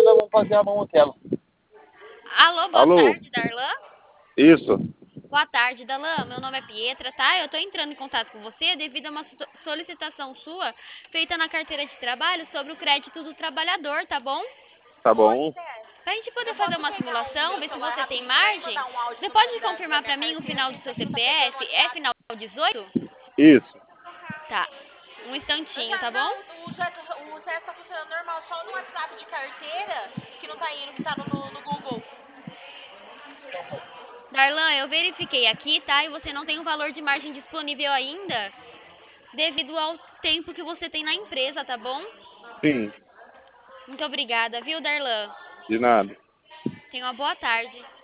nós vamos fazer a mão aquela. Alô, boa Alô? tarde, Darlan. Isso. Boa tarde, Darlan. Meu nome é Pietra, tá? Eu tô entrando em contato com você devido a uma solicitação sua feita na carteira de trabalho sobre o crédito do trabalhador, tá bom? Tá bom. Pra gente poder fazer uma simulação, ver se você tem margem, você pode confirmar pra mim o final do seu CPF? É final 18? Isso. Tá. Um instantinho, tá bom? O acesso tá funcionando normal, só no WhatsApp de carteira que não tá indo, que tá no Google. Darlan, eu verifiquei aqui, tá? E você não tem o valor de margem disponível ainda, devido ao tempo que você tem na empresa, tá bom? Sim. Muito obrigada, viu, Darlan? De nada. Tenha uma boa tarde.